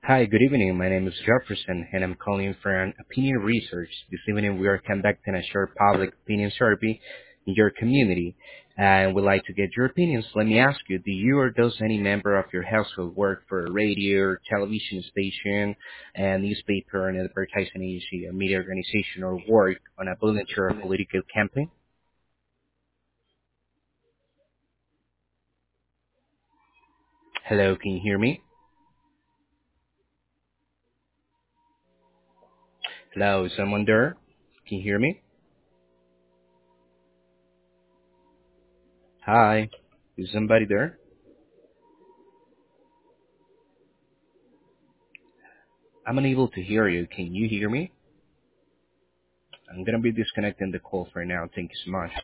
Hi, good evening. My name is Jefferson, and I'm calling from Opinion Research. This evening, we are conducting a short public opinion survey in your community, and we'd like to get your opinions. Let me ask you, do you or does any member of your household work for a radio or television station, a newspaper, an advertising agency, a media organization, or work on a volunteer or political campaign? Hello, can you hear me? Hello, is someone there? Can you hear me? Hi, is somebody there? I'm unable to hear you. Can you hear me? I'm gonna be disconnecting the call for now. Thank you so much.